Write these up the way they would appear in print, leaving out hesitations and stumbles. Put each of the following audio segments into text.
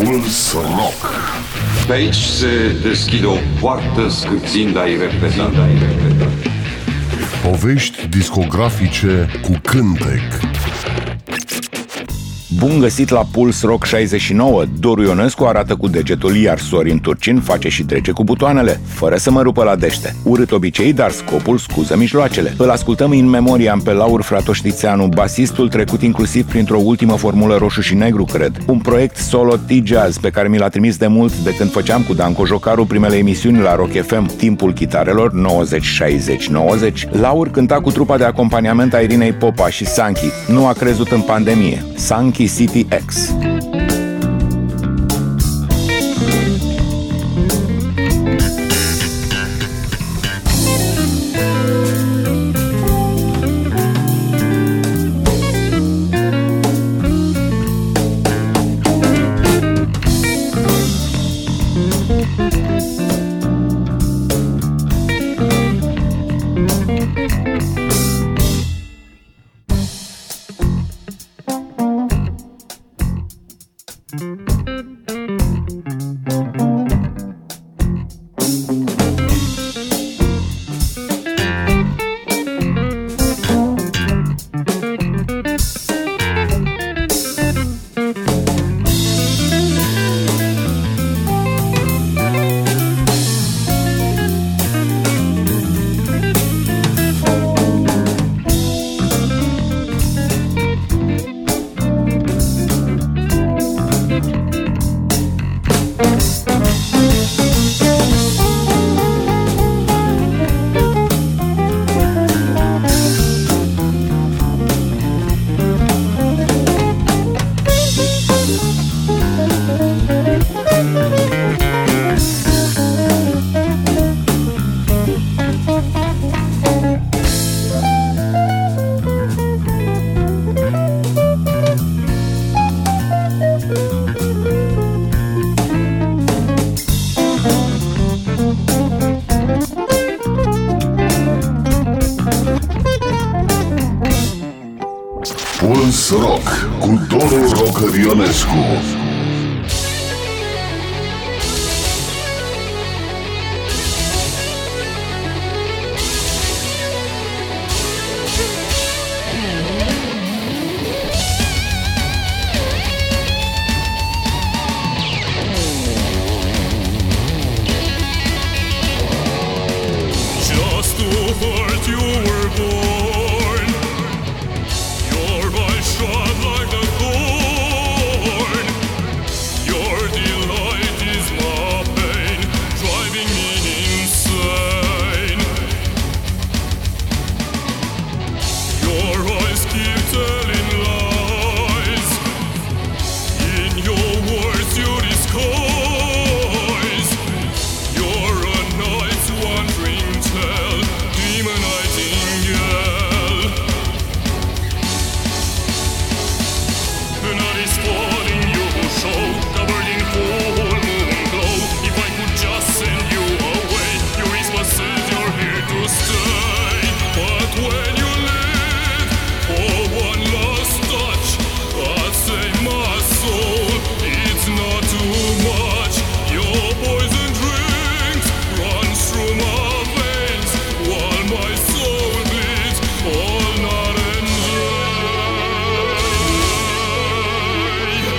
Puls Rock. Pe aici se deschide o poartă scârțind a irepetabilă. Povești discografice cu cântec. Bun găsit la Puls Rock 69. Doru Ionescu arată cu degetul, iar Sorin Turcin face și trece cu butoanele, fără să mă rupă la dește. Urât obicei, dar scopul scuză mijloacele. Îl ascultăm in memoriam pe Laur Fratoștițeanu, basistul trecut inclusiv printr-o ultimă formulă roșu și negru, cred. Un proiect solo T-Jazz pe care mi l-a trimis de mult de când făceam cu Danco Jocaru primele emisiuni la Rock FM, timpul chitarelor 90-60-90. Laur cânta cu trupa de acompaniament a Irinei Popa și Sankey. Nu a crezut în pandemie. Sankey City X. Puls Rock cu Doru Rocker Ionescu. Just to hurt you were born. Your eyes shone like the thorn. Your delight is my pain, driving me insane. Your eyes keep telling lies. In your words you disguise. You're a night's wandering tale, demon nightingale. The night is falling, you show, covered in full moon glow. If I could just send you away, your response says you're here to stay. But when you leave for one last touch, I'd say my soul, it's not too much. Your poison drinks runs through my veins, while my soul bleeds all night and day.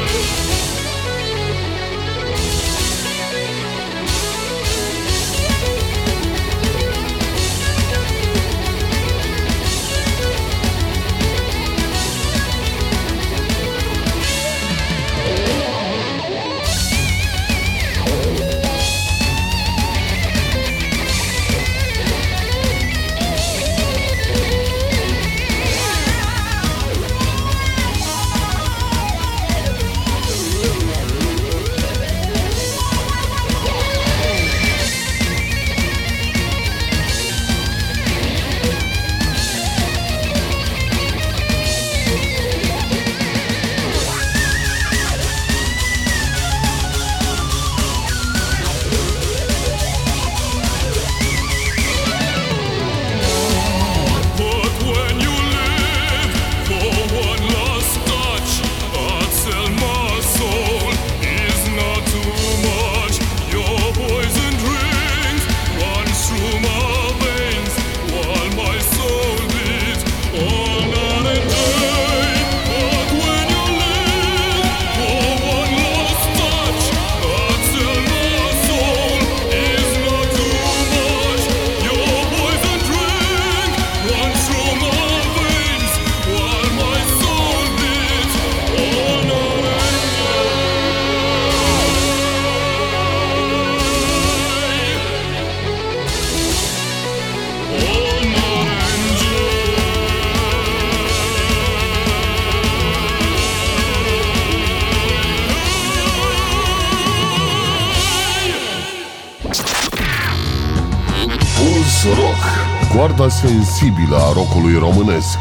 Rock, coarda sensibilă a rockului românesc.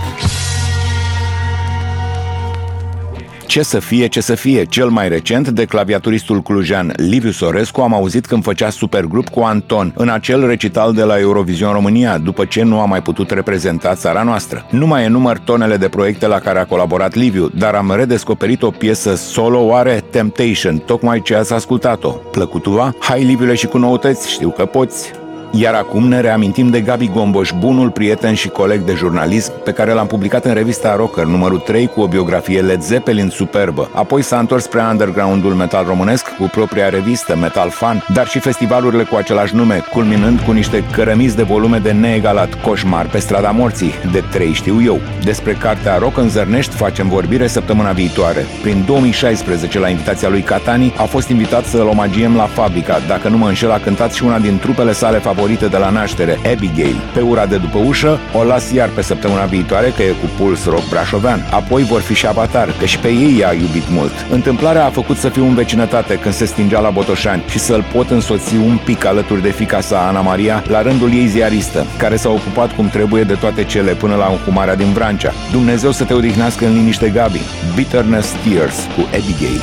Ce să fie, cel mai recent de claviaturistul clujean Liviu Sorescu am auzit când făcea supergrup cu Anton în acel recital de la Eurovision România, după ce nu a mai putut reprezenta țara noastră. Nu mai enumăr tonele de proiecte la care a colaborat Liviu, dar am redescoperit o piesă solo, are Temptation, tocmai ce ați ascultat-o. Plăcutuva? Hai, Liviule, și cu noutăți, știu că poți! Iar acum ne reamintim de Gabi Gomboș, bunul prieten și coleg de jurnalism, pe care l-am publicat în revista Rocker, numărul 3, cu o biografie Led Zeppelin superbă. Apoi s-a întors spre underground-ul metal românesc cu propria revistă Metal Fan, dar și festivalurile cu același nume, culminând cu niște cărămizi de volume de neegalat, Coșmar pe strada morții, de 3 știu eu. Despre cartea Rock în Zărnești facem vorbire săptămâna viitoare. Prin 2016, la invitația lui Catani, a fost invitat să-l omagiem la Fabrica. Dacă nu mă înșel, a cântat și una din trupele sale favorite de la naștere, Abigail. Pe ura de după ușă o las iar pe săptămâna viitoare, că e cu Puls Rock brașovean. Apoi vor fi și Avatar, că și pe ei i-a iubit mult. Întâmplarea a făcut să fiu în vecinătate când se stingea la Botoșani și să-l pot însoți un pic alături de fiica sa, Ana Maria, la rândul ei ziaristă, care s-a ocupat cum trebuie de toate cele până la înhumarea din Vrancea. Dumnezeu să te odihnească în liniște, Gabi. Bitterness Tears cu Abigail.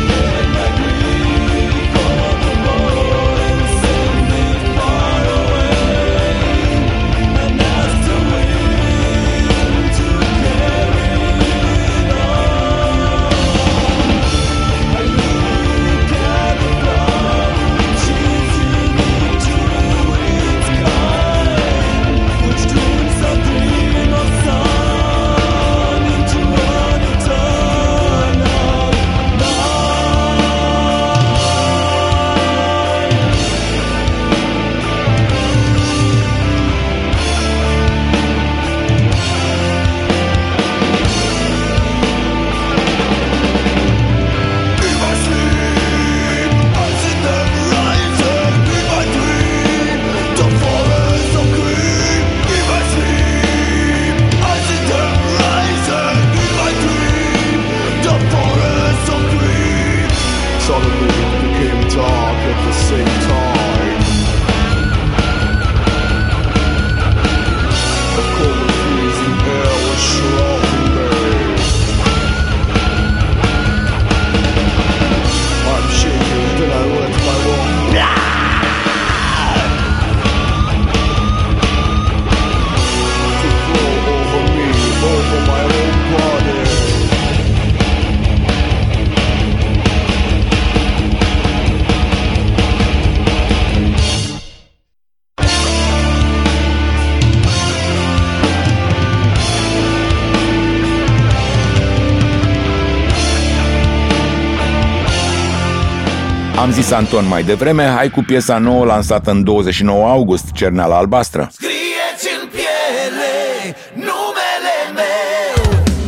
Am zis Anton mai devreme, hai cu piesa nouă lansată în 29 august, Cerneala Albastră. Scrieți în piele numele meu.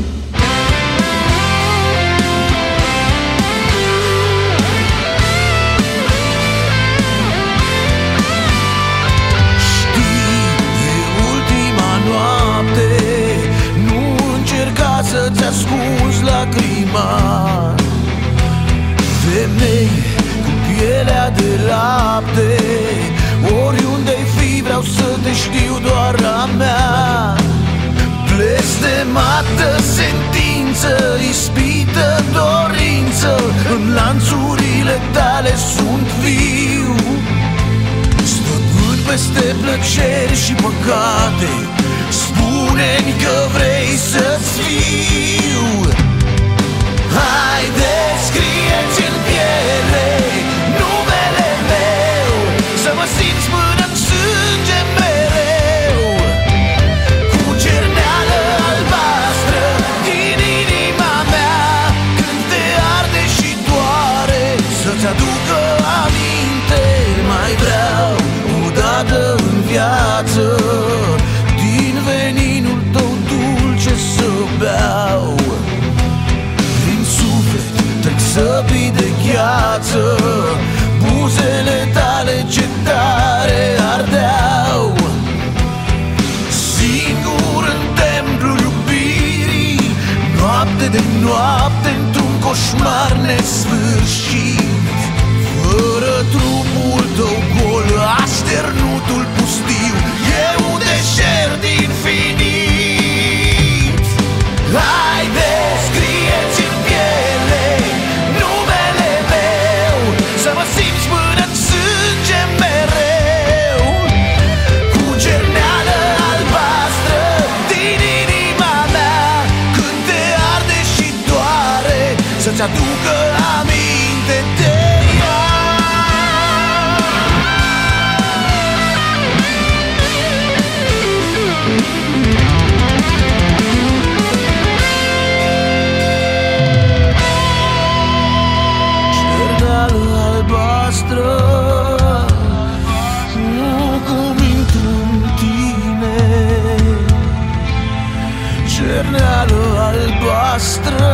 Știi, e ultima noapte, nu încerca să-ți ascunzi lacrima. Femei cu pielea de lapte, oriunde-i fi vreau să te știu doar a mea. Blestemată sentință, ispită dorință, în lanțurile tale sunt viu. Stăpân peste plăceri și păcate, spune-mi că vrei să-ți fiu. Haide, scrieți în piele numele meu, să mă simți până-n sânge mereu. Cu cerneală albastră din inima mea, când te arde și doare, să-ți aducă aminte. Mai vreau odată în viață, din veninul tău dulce să beau. Săbii de gheață, buzele tale ce tare ardeau. Singur în templul iubirii, noapte de noapte, într-un coșmar nesfârșit. Fără trupul tău gol, așternutul pustiu e un deșert infinit. Haide, scrieți în piele numele meu, să mă simți până-n sânge mereu. Cu cerneală albastră din inima mea, când te arde și doare, să-ți aducă aminte de ea. Cerneală albastră, nu cum intru în tine. Cerneală albastră,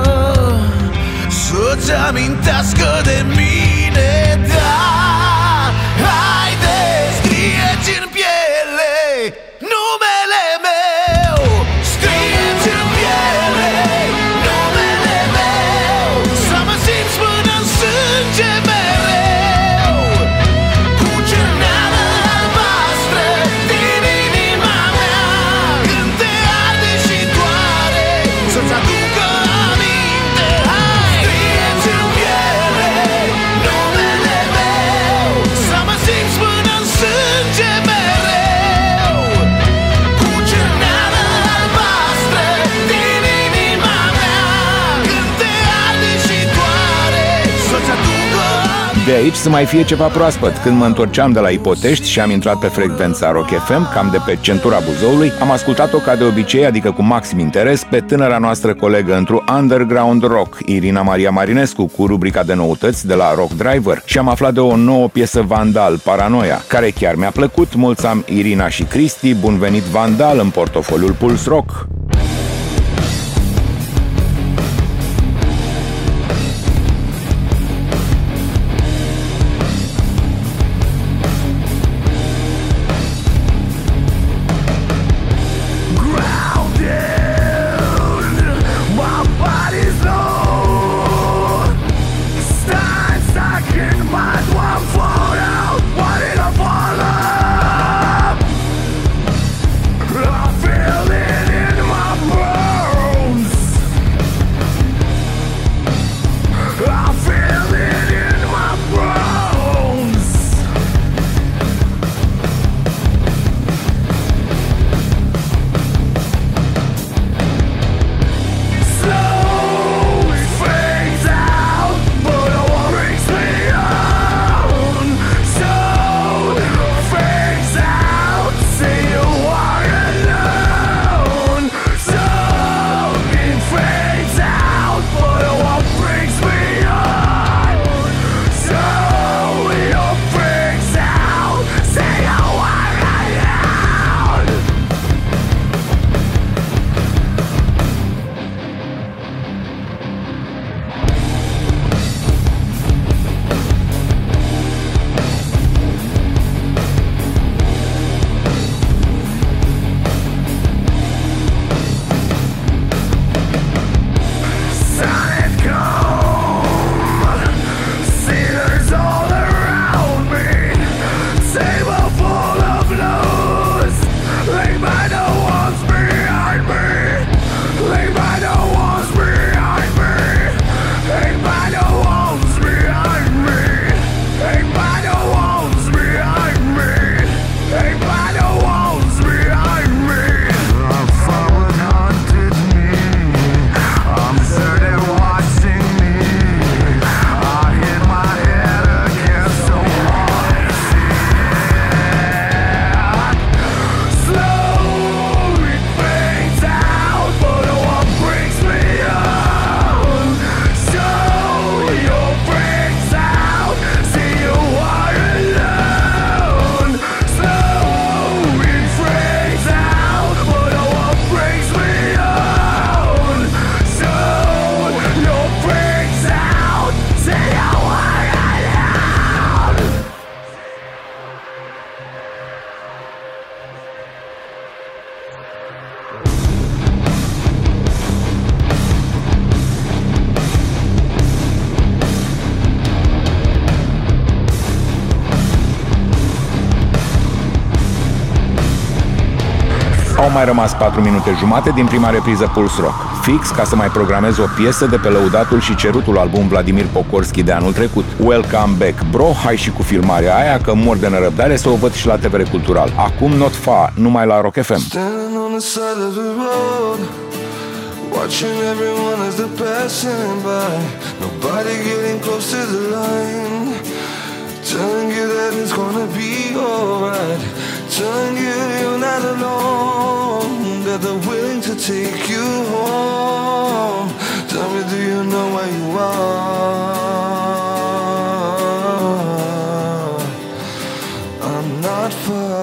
să-ți amintească de mine, da. Haide, scrieți în piele numele meu, scrieți în piele numele meu, să mă simți până-n sânge mereu. Cu cerneală albastră din inima mea, când te arde și doare, să-ți aducă aminte. Hai, scrieți în piele numele meu, să mă simți până-n sânge mereu. Cu cerneală albastră din inima mea, când te arde și doare, să-ți aducă aminte. De aici să mai fie ceva proaspăt. Când mă întorceam de la Ipotești și am intrat pe frecvența Rock FM, cam de pe centura Buzăului, am ascultat-o ca de obicei, adică cu maxim interes, pe tânăra noastră colegă într-un underground rock, Irina Maria Marinescu, cu rubrica de noutăți de la Rock Driver, și am aflat de o nouă piesă Vandal, Paranoia, care chiar mi-a plăcut. Mulți am Irina și Cristi, bun venit Vandal în portofoliul Puls Rock. In my Au mai rămas 4 minute jumate din prima repriză Pulse Rock, fix ca să mai programez o piesă de pe lăudatul și cerutul album Vladimir Pokorski de anul trecut. Welcome back, bro, hai și cu filmarea aia că mor de nerăbdare să o văd și la TVR Cultural. Acum Not Far, numai la Rock FM. Watching everyone as they're passing by, nobody getting close to the line, telling you that it's gonna be alright, telling you you're not alone, that they're willing to take you home. Tell me, do you know where you are? I'm not far.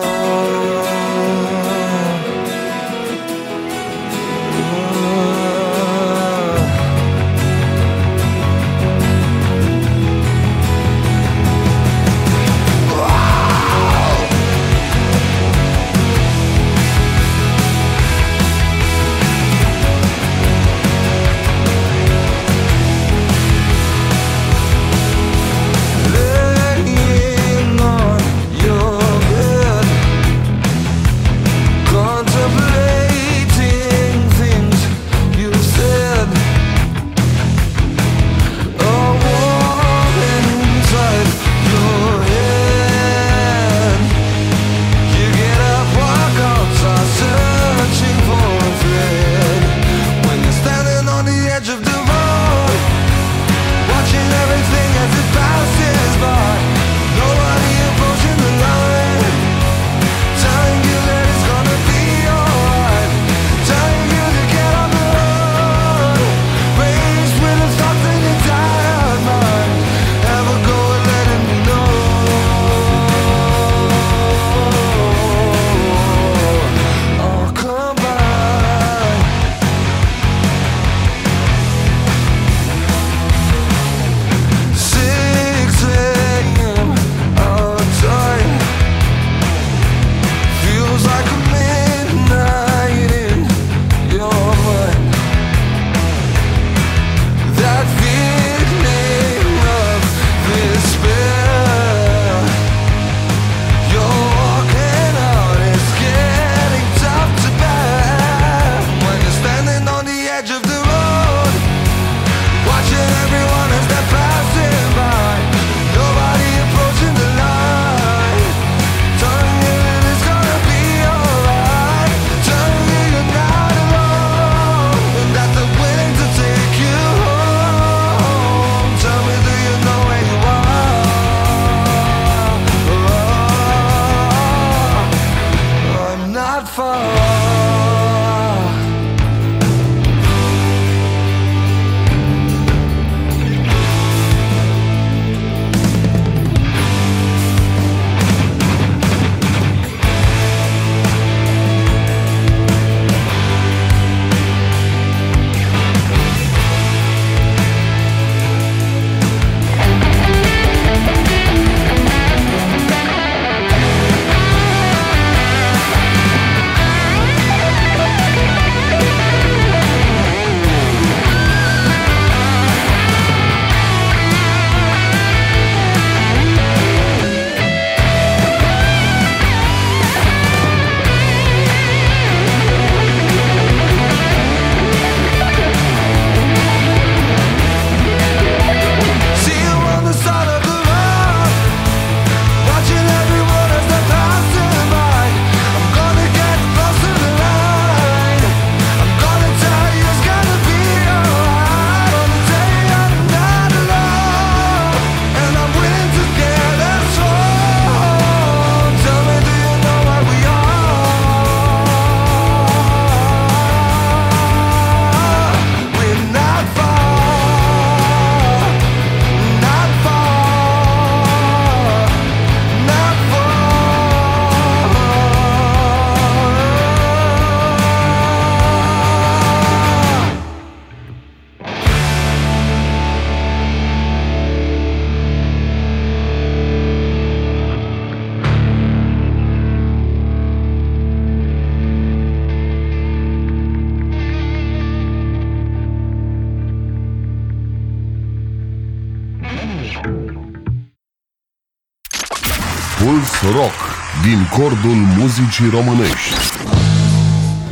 Pulse Rock, din cordul muzicii românești.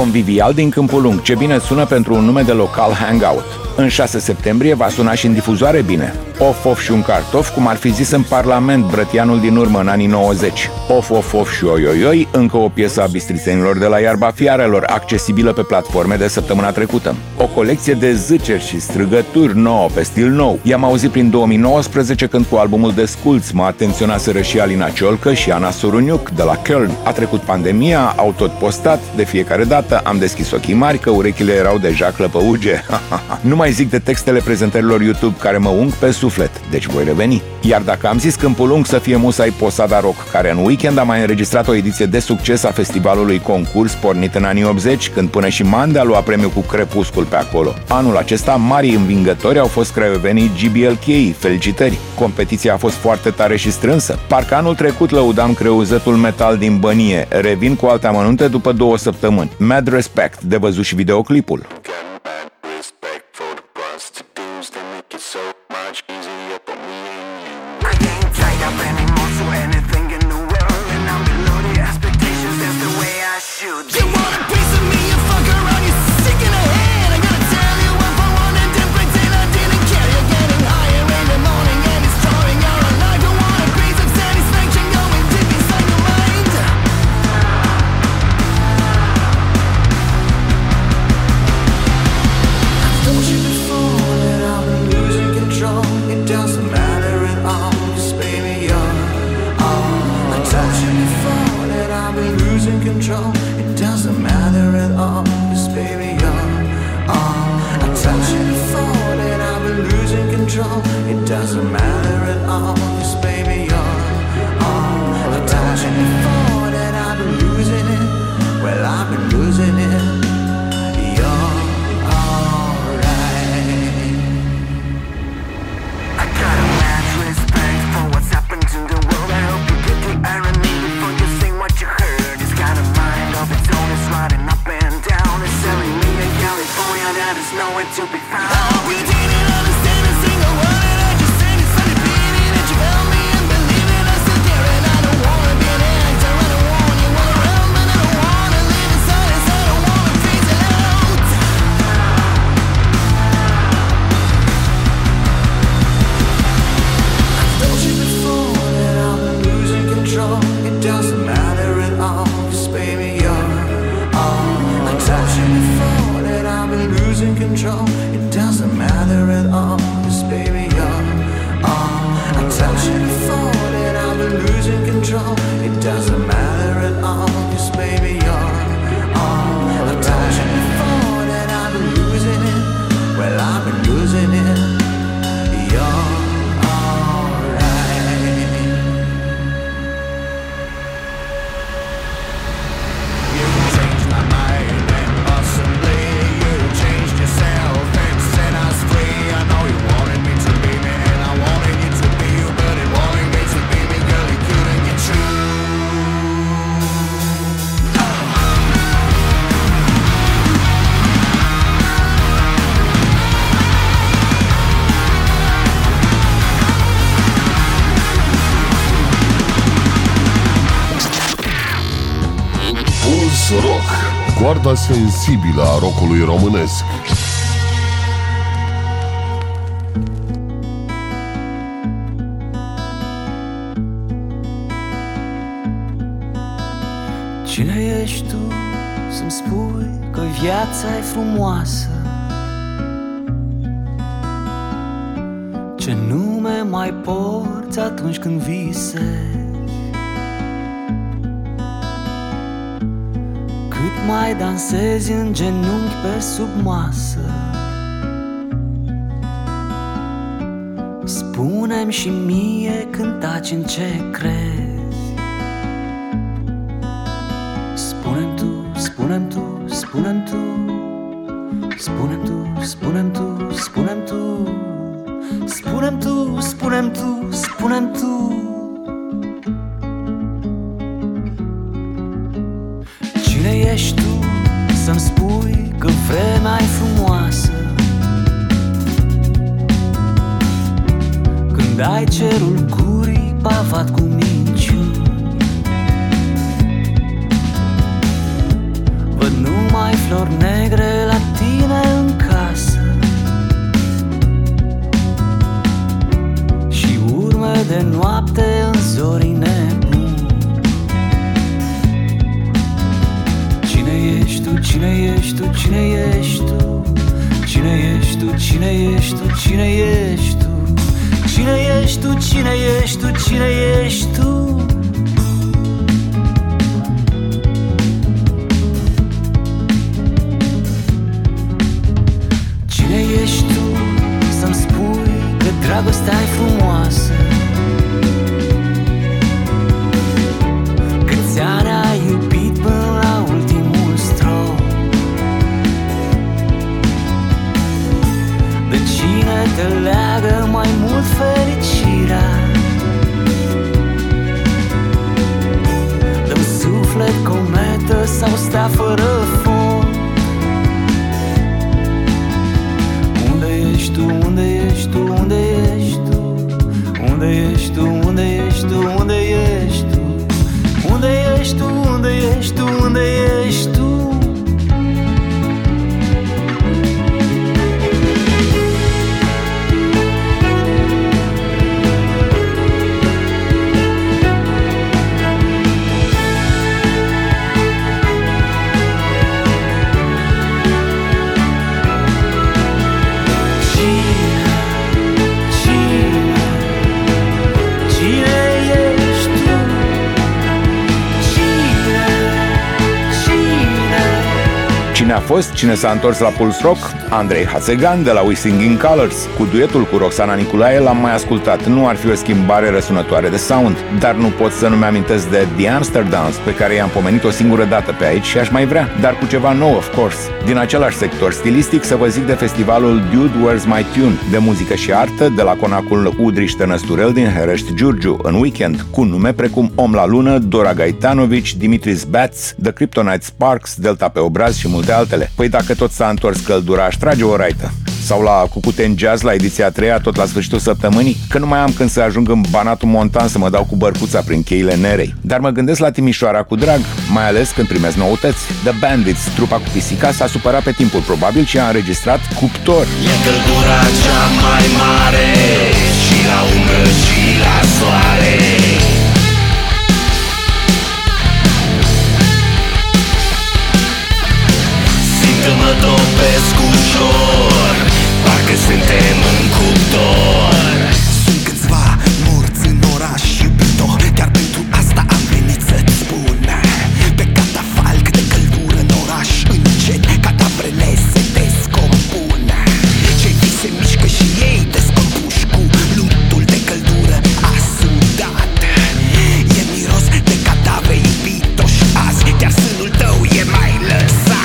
Convivial din Câmpul Lung, ce bine sună pentru un nume de local hangout. În 6 septembrie va suna și în difuzoare bine. Of, of și un cartof, cum ar fi zis în Parlament brătianul din urmă în anii 90. Of, of, of și oi, oi, oi, încă o piesă a bistrițenilor de la Iarba Fiarelor, accesibilă pe platforme de săptămâna trecută. O colecție de zâceri și strigături nouă, pe stil nou. I-am auzit prin 2019 când cu albumul Desculț mă atenționaseră și Alina Ciolcă și Ana Soruniuc de la Köln. A trecut pandemia, au tot postat, de fiecare dată am deschis ochii mari că urechile erau deja clăpăuge. Nu mai zic de textele prezentărilor YouTube care mă ung pe suflet, deci voi reveni. Iar dacă am zis Câmpul Lung să fie musai Posada Rock, care în weekend a mai înregistrat o ediție de succes a festivalului concurs pornit în anii 80, când până și Mande a luat premiul cu Crepuscul pe acolo. Anul acesta, marii învingători au fost craiovenii GBLK, felicitări! Competiția a fost foarte tare și strânsă. Parcă anul trecut lăudam creuzătul metal din Bănie. Revin cu alte amănunte după 2 săptămâni. Mad Respect, de văzut și videoclipul. Rock, coarda sensibilă a rockului românesc. Cine ești tu să-mi spui că viața e frumoasă? Ce nume mai porți atunci când visezi? Cât mai dansezi în genunchi pe sub masă? Spune-mi și mie când taci în ce crezi. Spune-mi tu, spune-mi tu, spune-mi tu, spune-mi tu, spune-mi tu, spune-mi tu, spune-mi tu, spune-mi tu, spune-mi tu. Cine ești tu să-mi spui că vremea e frumoasă? Când ai cerul gurii pavat cu minciuni, văd numai numai flori negre la tine în casă și urme de noapte în zorii nebuni. Cine ești tu, cine ești tu, cine ești tu? Cine ești tu, cine ești tu, cine ești tu? Cine ești tu, cine ești tu, cine ești tu? Cine ești tu să-mi spui că dragostea e frumoasă? Câți ani ai iubit până la ultimul strop? De cine te leagă mai mult fericirea? Dă-mi suflet, cometă sau stea fără foc? Unde ești tu, unde ești tu, unde ești tu? Unde ești tu, unde ești tu, unde ești tu? Unde ești tu, unde ești tu, unde ești tu? Cine a fost, cine s-a întors la Pulse Rock? Andrei Hațegan de la We Sing in Colors. Cu duetul cu Roxana Niculae l-am mai ascultat. Nu ar fi o schimbare răsunătoare de sound, dar nu pot să nu-mi amintesc de The Amsterdams, pe care i-am pomenit o singură dată pe aici și aș mai vrea, dar cu ceva nou, of course. Din același sector stilistic să vă zic de festivalul Dude Where's My Tune, de muzică și artă, de la conacul Udriș Tănăsturel din Herăști Giurgiu, în weekend, cu nume precum Om la Lună, Dora Gaitanovici, Dimitris Bats, The Kryptonite Sparks, Delta pe obraz și multe altele. Păi dacă tot s-a întors căldura, aș trage o raită. Sau la Cucuten Jazz, la ediția 3-a, tot la sfârșitul săptămânii, că nu mai am când să ajung în Banatul Montan să mă dau cu bărcuța prin cheile Nerei. Dar mă gândesc la Timișoara cu drag, mai ales când primesc noutăți. The Bandits, trupa cu pisica, s-a supărat pe timpul probabil și a înregistrat Cuptor. E căldura cea mai mare și la umbră și la soare. Mă topesc ușor, parcă suntem în cuptor. Sunt câțiva morți în oraș, iubito, chiar pentru asta am venit să-ți spun. Pe catafalc de căldură în oraș, încet cadavrele se descompun. Cei vii se mișcă și ei descompuși cu lutul de căldură asudat. E miros de cadavre, iubito, și azi chiar sânul tău e mai lăsat.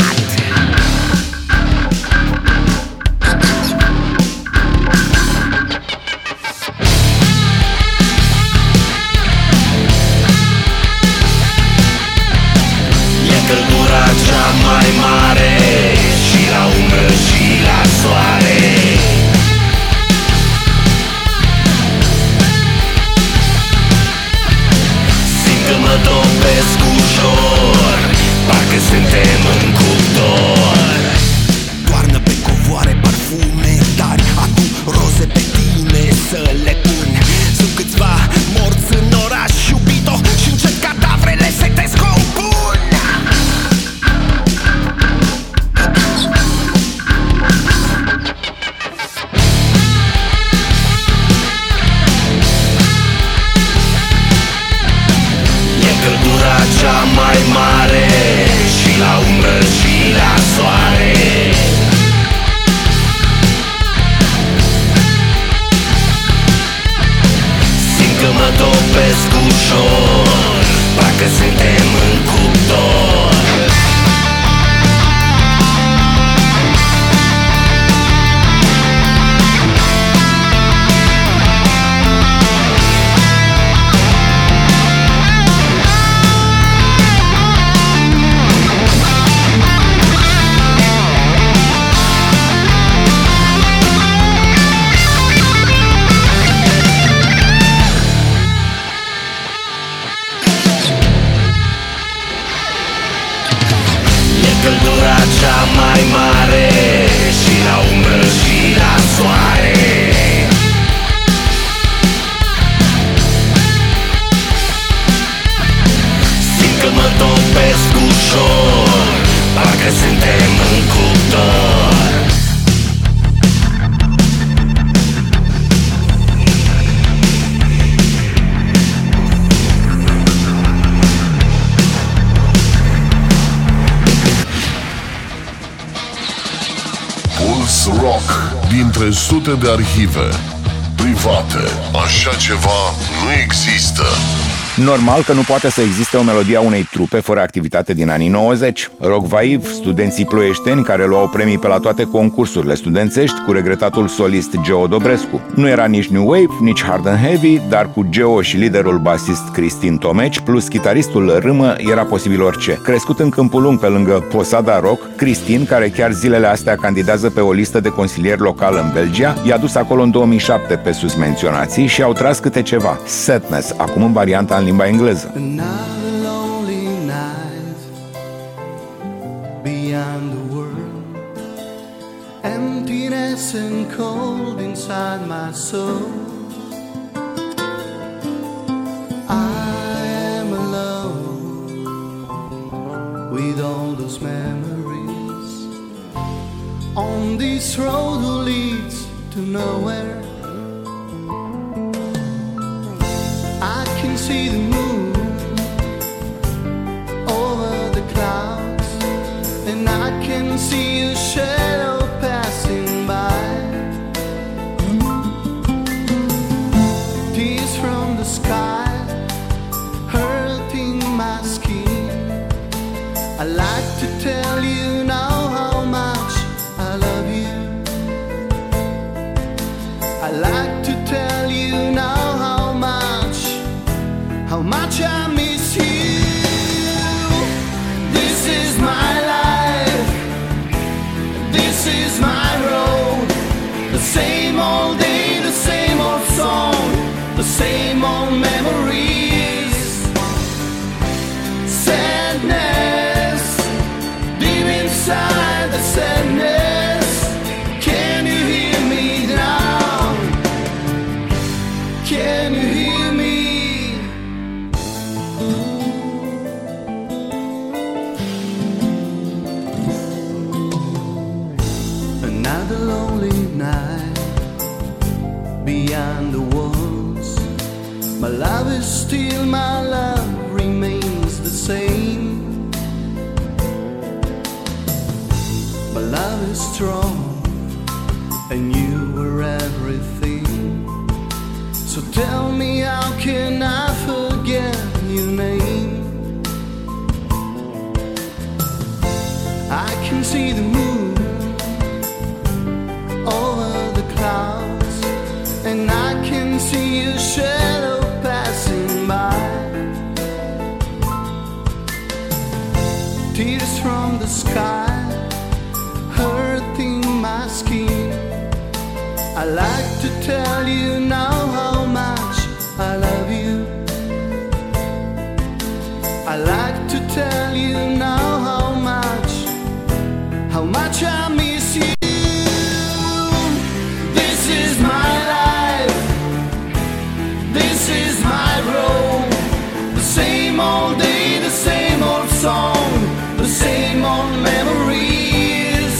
Căldura cea mai mare și la umbră și la soare. Simt că mă topesc ușor, parcă suntem în cuptor. Toarnă pe covoare parfume tari, adu roze pe tine să le pun. Sunt câțiva morți în oraș, iubito, și încet cadavrele se descompun. Căldura cea mai mare și la umbră și la soare. Simt că mă topesc ușor, parcă suntem în cuptor. ora cea mai mare, și la umbră și la soare. Simt că mă topesc ușor, parcă suntem în cuptor. Puls Rock, dintre sute de arhive private, așa ceva nu există. Normal că nu poate să existe o melodie a unei trupe fără activitate din anii 90. Rock Vaiv, studenții ploieșteni care luau premii pe la toate concursurile studențești cu regretatul solist Geo Dobrescu. Nu era nici New Wave, nici Hard and Heavy, dar cu Geo și liderul basist Cristin Tomeci plus chitaristul Râmă era posibil orice. Crescut în Câmpul Lung pe lângă Posada Rock, Cristin, care chiar zilele astea candidează pe o listă de consilieri local în Belgia, i-a dus acolo în 2007 pe sus menționații și au tras câte ceva. Sadness, acum în varianta în limba engleză. Another lonely night beyond the world, emptiness and cold inside my soul. I am alone with all those memories on this road who leads to nowhere. I can see the moon over the clouds, and I can see a shadow passing by. Tears from the sky hurting my skin. I like to tell you now how much I love you. I like to tell you now how much I miss you. This is my life, this is my road. The same old day, the same old song, the same old memories. Sadness, deep inside the sadness. Can you hear me now? Can you hear me? Another lonely night beyond the walls. My love is still my love, remains the same. My love is strong and you were everything. So tell me, how can I forget your name? I can see the moon over the clouds, and I can see a shadow passing by. Tears from the sky hurting my skin. I like to tell you now how much I love you. I like to tell you now how much I miss you. This is my life, this is my road. The same old day, the same old song, the same old memories.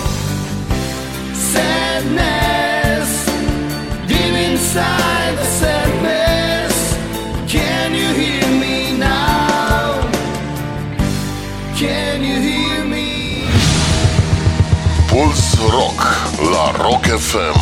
Sadness, deep inside the sadness. Can you hear me now? Can you hear me? Puls Rock la Rock FM.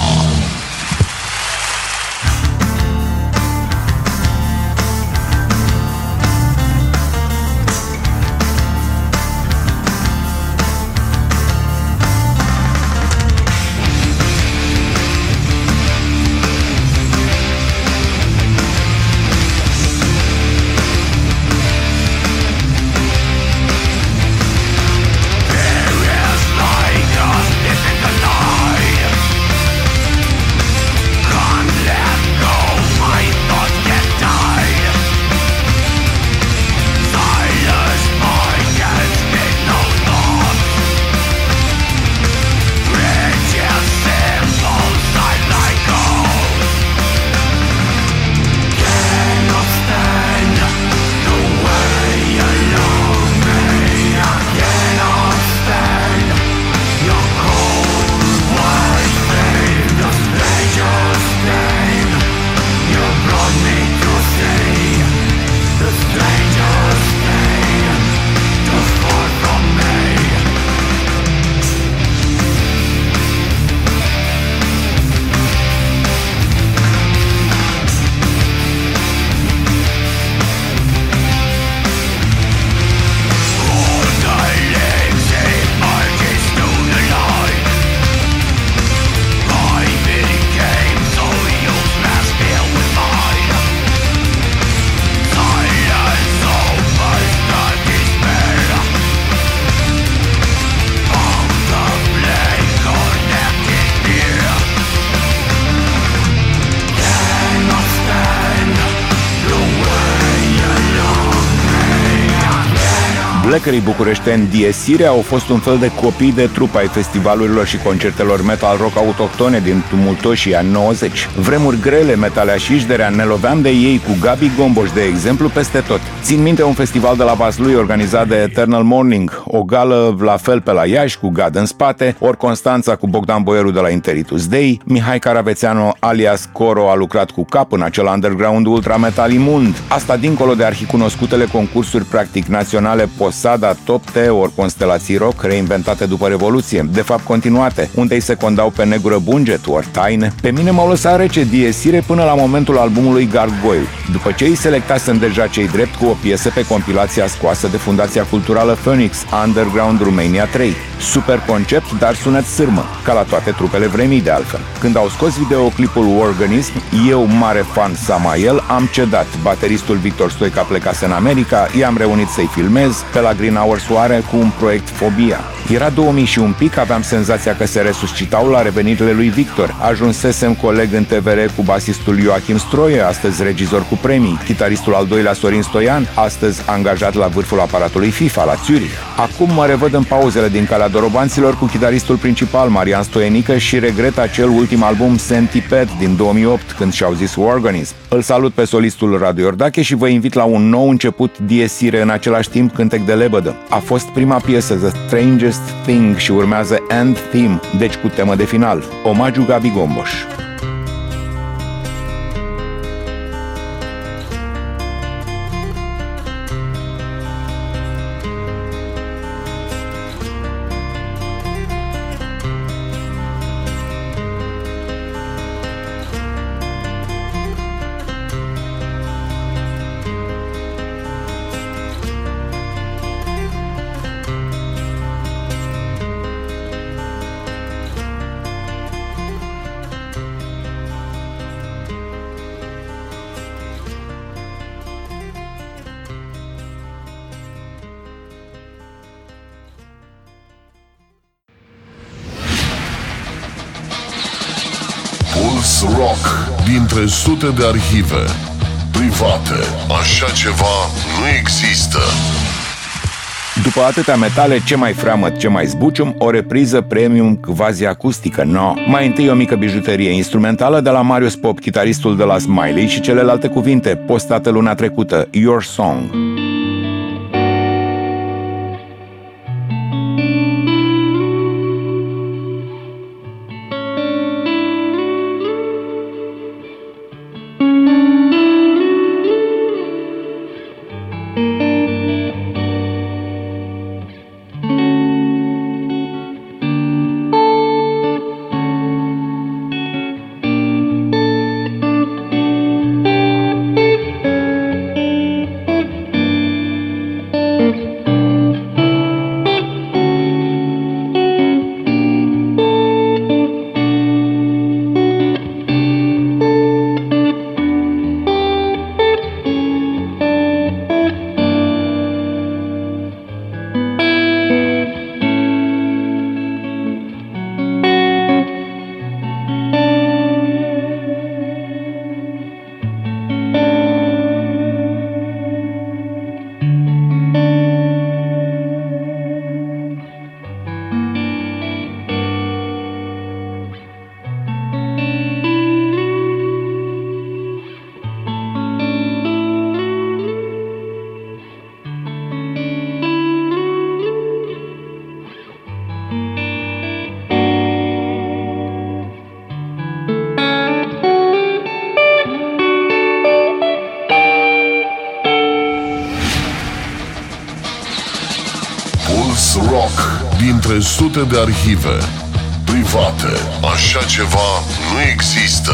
Blackerii bucureșteni Diesire au fost un fel de copii de trupă ai festivalurilor și concertelor metal rock autohtone din tumultoșii ani 90. Vremuri grele, metaleașișderea, ne loveam de ei cu Gabi Gomboș, de exemplu, peste tot. Țin minte un festival de la Vaslui organizat de Eternal Morning, o gală la fel pe la Iași cu Gad în spate, ori Constanța cu Bogdan Boieru de la Interitus Dei. Mihai Caravețeanu alias Coro a lucrat cu cap în acel underground ultrametal imund. Asta dincolo de arhicunoscutele concursuri practic naționale Posada, Top T ori Constelații Rock, reinventate după Revoluție, de fapt continuate, unde îi secondau pe Negură Bunget ori Taine. Pe mine m-au lăsat rece Diesire până la momentul albumului Gargoyle, după ce îi selectasem deja cei drept cu o piesă pe compilația scoasă de Fundația Culturală Phoenix, Underground Romania 3. Super concept, dar sunet sârmă, ca la toate trupele vremii de altfel. Când au scos videoclipul Organism, eu, mare fan Samael, am cedat. Bateristul Victor Stoica plecase în America, i-am reunit să-i filmez pe la Green Hour Soare cu un proiect Fobia. Era 2000 și un pic, aveam senzația că se resuscitau la revenirile lui Victor. Ajunsesem coleg în TVR cu basistul Joachim Stroie, astăzi regizor cu premii, chitaristul al doilea Sorin Stoian, astăzi angajat la vârful aparatului FIFA la Zurich. Acum mă revăd în pauzele din Calea Dorobanților cu chitaristul principal Marian Stoienică și regret acel ultim album Centipede din 2008, când și-au zis Organism. Îl salut pe solistul Radu Iordache și vă invit la un nou început Diesire, în același timp cântec de lebădă. A fost prima piesă, The Strangest Thing, și urmează End Theme, deci cu temă de final. Omagiu Gabi Gomboș. Puls Rock, dintre sute de arhive private. Așa ceva nu există. După atâtea metale, ce mai freamăt, ce mai zbucium, o repriză premium quasi-acustică, no. Mai întâi o mică bijuterie instrumentală de la Marius Pop, chitaristul de la Smiley, și celelalte cuvinte, postate luna trecută, Your Song. Rock, dintre sute de arhive private. Așa ceva nu există.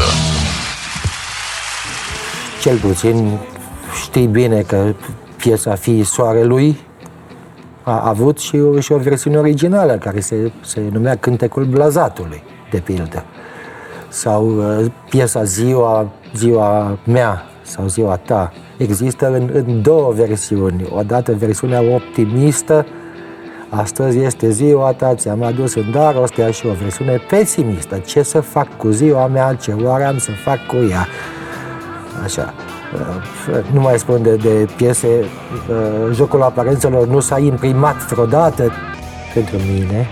Cel puțin știi bine că piesa Fiii Soarelui a avut și o versiune originală care se numea Cântecul Blazatului, de pildă. Sau piesa Ziua mea sau Ziua ta. Există în două versiuni. Odată versiunea optimistă, astăzi este ziua ta, ți-am adus în dar ostea, și o versiune pesimistă. Ce să fac cu ziua mea, ce oare am să fac cu ea? Așa. Nu mai spun de piese, Jocul Aparențelor nu s-a imprimat vreodată. Pentru mine,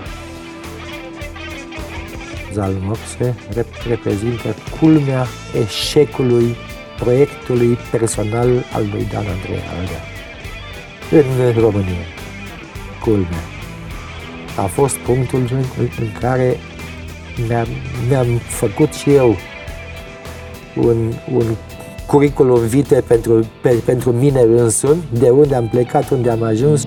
Zal Moxe reprezintă culmea eșecului proiectului personal al lui Dan Andrei Aldea în România. Culmea. A fost punctul în care mi-am făcut și eu un curriculum vitae pentru mine însumi, de unde am plecat, unde am ajuns.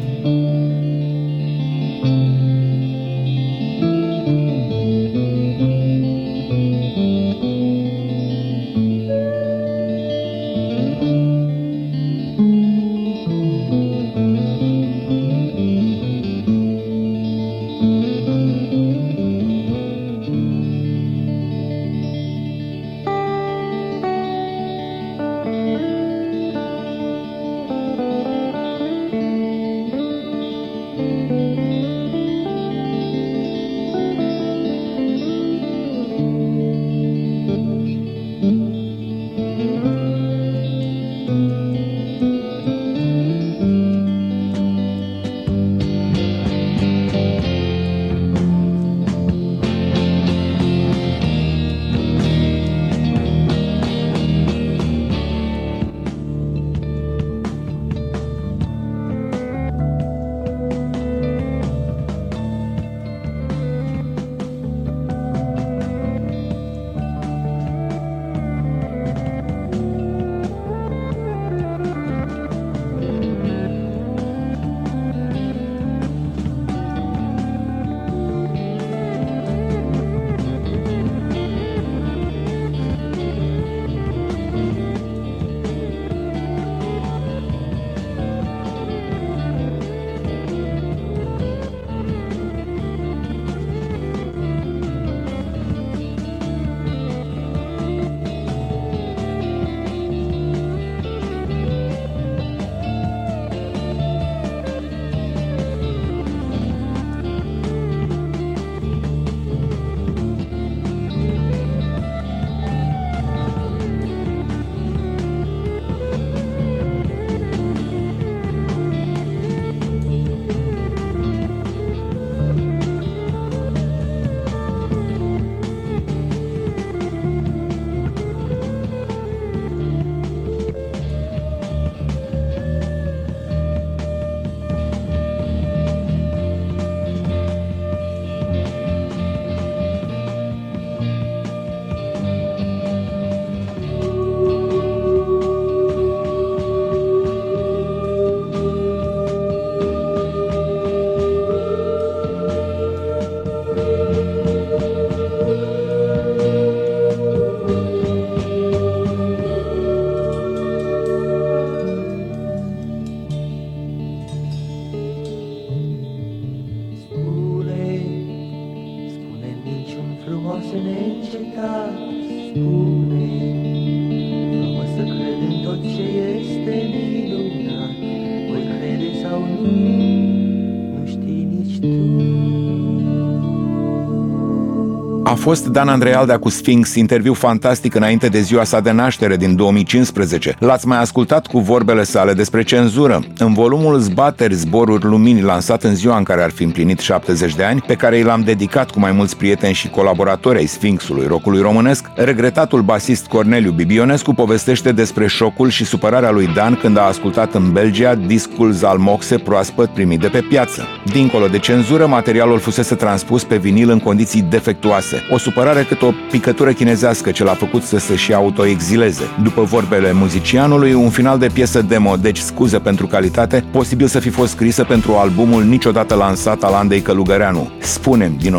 A fost Dan Andrei Aldea cu Sphinx, interviu fantastic înainte de ziua sa de naștere din 2015. L-ați mai ascultat cu vorbele sale despre cenzură în volumul Zbateri, Zboruri Luminii, lansat în ziua în care ar fi împlinit 70 de ani, pe care i l-am dedicat cu mai mulți prieteni și colaboratori ai Sphinxului rockului românesc. Regretatul basist Corneliu Bibionescu povestește despre șocul și supărarea lui Dan când a ascultat în Belgia discul Zal Moxe proaspăt primit de pe piață. Dincolo de cenzură, materialul fusese transpus pe vinil în condiții defectuoase. O supărare cât o picătură chinezească ce l-a făcut să se și autoexileze. După vorbele muzicianului, un final de piesă demo, deci scuze pentru calitate, posibil să fi fost scrisă pentru albumul niciodată lansat al Andei Călugăreanu, Spunem, din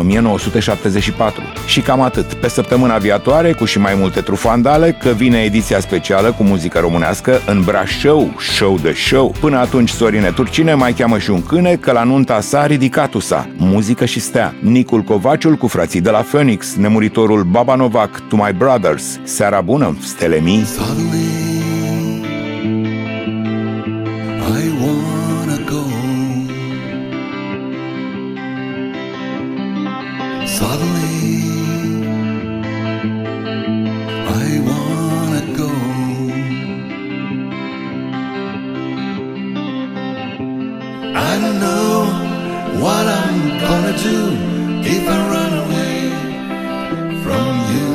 1974. Și cam atât. Pe săptămâna viitoare, cu și mai multe trufandale, că vine ediția specială cu muzică românească în Brașov, show de show. Până atunci, Sorine Turcine mai cheamă și un câine, că la nunta sa ridicatul-sa, muzică și stea. Nicul Covaciul cu frații de la Phoenix, nemuritorul Baba Novak, To My Brothers. Seara bună, stele mii! I don't know what I'm gonna do if I run away from you.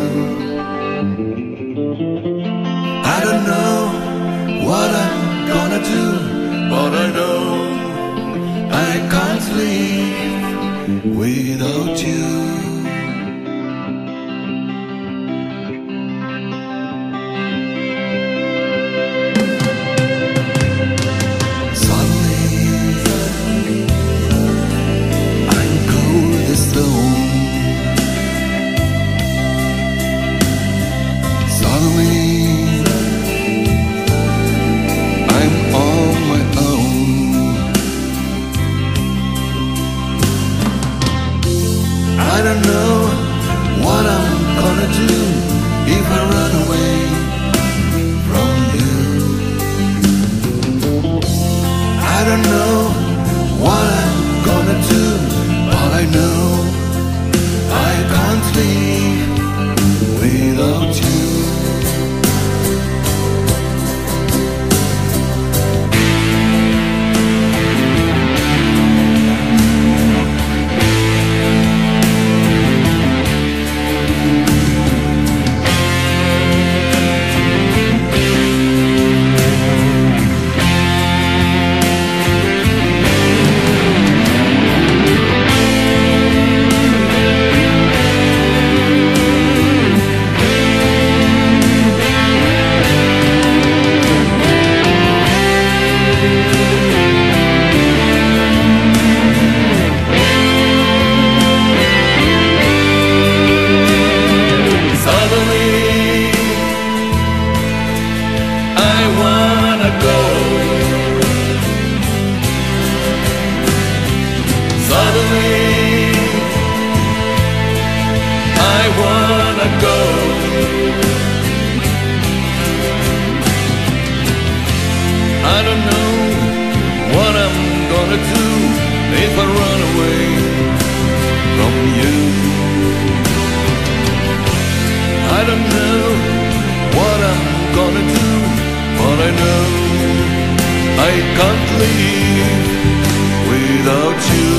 I don't know what I'm gonna do, but I know I can't live without you. I don't know what I'm gonna do if I run away from you. I don't know what I'm gonna do, but I know I can't live without you. I don't know what I'm gonna do if I run away from you. I don't know what I'm gonna do, but I know I can't live without you.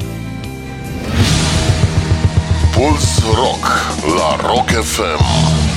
Puls Rock la Rock FM.